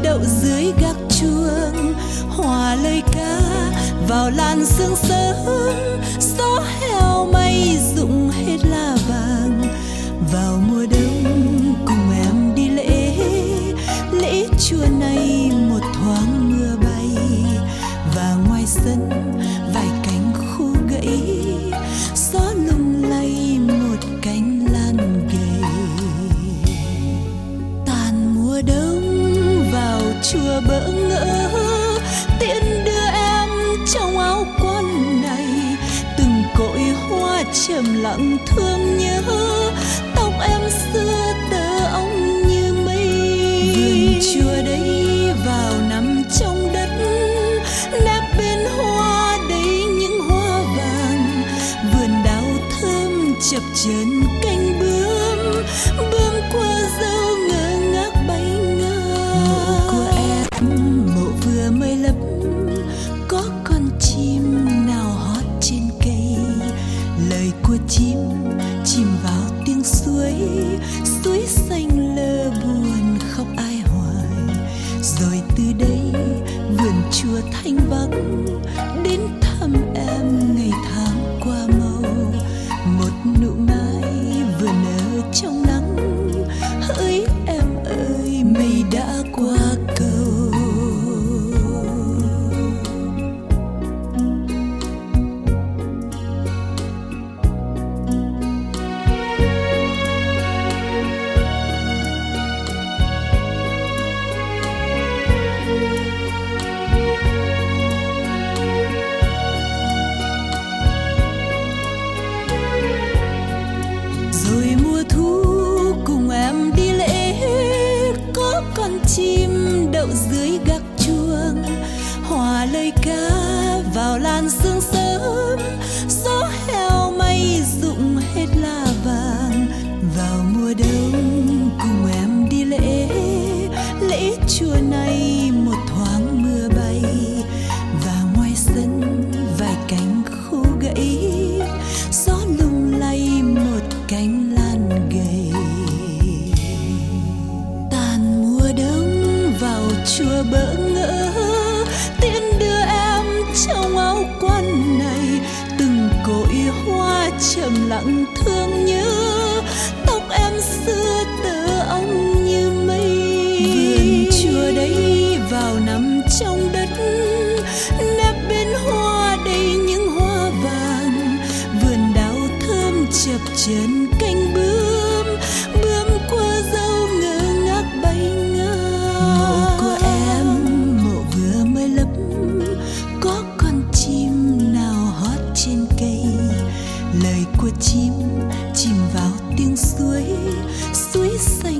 đậu dưới gác chuông, hòa lời ca vào làn sương sớm. Gió heo mây rụng hết lá vàng, vào mùa đông cùng em đi lễ. Lễ chùa này một thoáng mưa bay, và ngoài sân vài cánh khô gãy. Gió lung lay một cánh lan gầy. Tàn mùa đông vào chùa bỡ ngỡ, tiễn đưa em trong áo quan này. Từng cội hoa trầm lặng thương nhớ, tóc em xưa tơ óng như mây. Vườn chùa đấy vào nằm trong đất, nép bên hoa đầy những hoa vàng. Vườn đào thơm chập chờn cánh bướm, bướm qua dâu ngơ ngác bay ngang. Mộ của em mộ vừa mới lấp, có con chim nào hót trên cây. Lời của chim vào tiếng suối, suối xanh lơ buồn khóc ai hoài. Rồi từ đây vườn chùa thanh vắng, đến thăm em ngày tháng qua màu. Một nụ mai vừa nở trong nắng, hỡi em ơi mây đã qua cầu. Rồi mùa thu cùng em đi lễ, có con chim đậu dưới gác chuông, hòa lời ca vào làn sương sớm. Gió heo mây rụng hết lá vàng, vào mùa đông cùng em đi lễ. Lễ chùa này một thoáng mưa bay, và ngoài sân vài cánh khô gãy. Gió lung lay một cánh lan gầy. Tàn mùa đông vào chùa bỡ ngỡ, tiễn đưa em trong áo quan này. Từng cội hoa trầm lặng thương nhớ, tóc em xưa tơ óng như mây. Vườn chùa đấy vào nằm trong đất, nép bên hoa đầy những hoa vàng. Vườn đào thơm chập chờn cánh bướm, bướm qua dâu ngơ ngác bay ngang. Mộ của em mộ vừa mới lấp, có con chim nào hót trên cây. Lời của chim vào tiếng suối, suối xanh